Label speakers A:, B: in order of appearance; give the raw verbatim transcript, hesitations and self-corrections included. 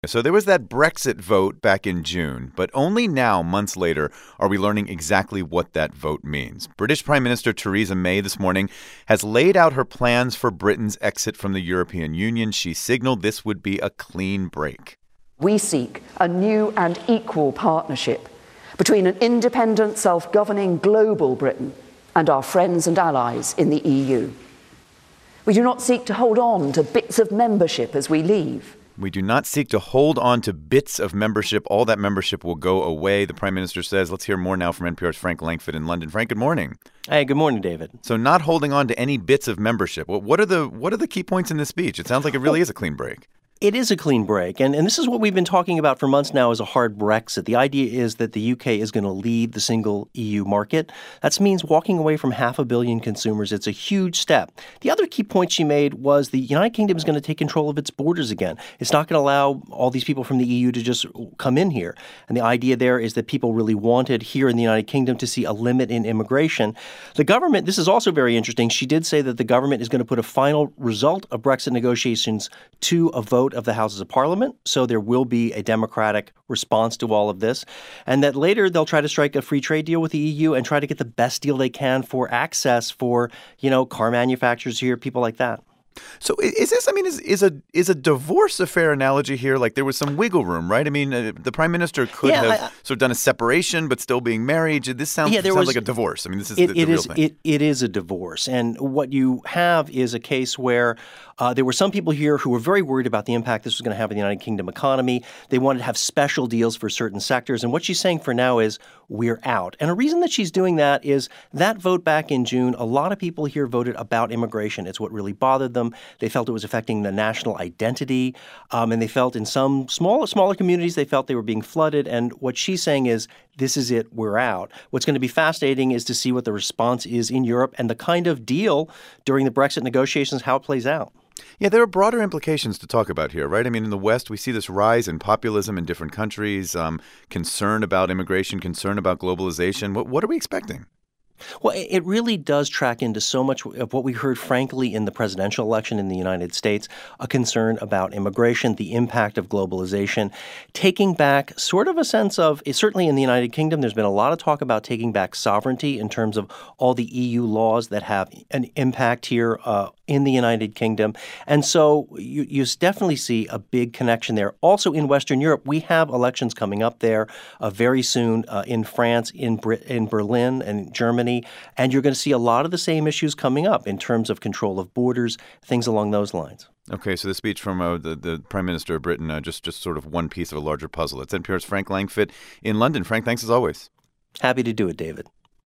A: So there was that Brexit vote back in June, but only now, months later, are we learning exactly what that vote means. British Prime Minister Theresa May this morning has laid out her plans for Britain's exit from the European Union. She signaled this would be a clean break.
B: We seek a new and equal partnership between an independent, self-governing global Britain and our friends and allies in the E U. We do not seek to hold on to bits of membership as we leave.
A: We do not seek to hold on to bits of membership. All that membership will go away, the Prime Minister says. Let's hear more now from N P R's Frank Langfitt in London. Frank, good morning.
C: Hey, good morning, David.
A: So not holding on to any bits of membership. What are the what are the key points in this speech? It sounds like it really is a clean break.
C: It is a clean break, and, and this is what we've been talking about for months now as a hard Brexit. The idea is that the U K is going to leave the single E U market. That means walking away from half a billion consumers. It's a huge step. The other key point she made was the United Kingdom is going to take control of its borders again. It's not going to allow all these people from the E U to just come in here. And the idea there is that people really wanted here in the United Kingdom to see a limit in immigration. The government, this is also very interesting, she did say that the government is going to put a final result of Brexit negotiations to a vote of the Houses of Parliament, so there will be a democratic response to all of this, and that later they'll try to strike a free trade deal with the E U and try to get the best deal they can for access for, you know, car manufacturers here, people like that.
A: So is this, I mean, is, is a is a divorce a fair analogy here? Like there was some wiggle room, right? I mean, uh, the prime minister could
C: yeah,
A: have
C: I,
A: sort of done a separation but still being married. This sounds,
C: yeah,
A: sounds
C: was,
A: like a divorce. I mean, this is
C: it,
A: the, the
C: it
A: real
C: is,
A: thing.
C: It, it is a divorce. And what you have is a case where uh, there were some people here who were very worried about the impact this was going to have on the United Kingdom economy. They wanted to have special deals for certain sectors. And what she's saying for now is we're out. And a reason that she's doing that is that vote back in June, a lot of people here voted about immigration. It's what really bothered them. They felt it was affecting the national identity. Um, and they felt in some smaller, smaller communities, they felt they were being flooded. And what she's saying is, this is it, we're out. What's going to be fascinating is to see what the response is in Europe and the kind of deal during the Brexit negotiations, how it plays out.
A: Yeah, there are broader implications to talk about here, right? I mean, in the West, we see this rise in populism in different countries, um, concern about immigration, concern about globalization. What, what are we expecting?
C: Well, it really does track into so much of what we heard, frankly, in the presidential election in the United States, a concern about immigration, the impact of globalization, taking back sort of a sense of, certainly in the United Kingdom, there's been a lot of talk about taking back sovereignty in terms of all the E U laws that have an impact here uh, in the United Kingdom. And so you, you definitely see a big connection there. Also in Western Europe, we have elections coming up there uh, very soon uh, in France, in, Brit- in Berlin, and Germany. And you're going to see a lot of the same issues coming up in terms of control of borders, things along those lines.
A: Okay, so the speech from uh, the, the Prime Minister of Britain, uh, just, just sort of one piece of a larger puzzle. It's N P R's Frank Langfitt in London. Frank, thanks as always.
C: Happy to do it, David.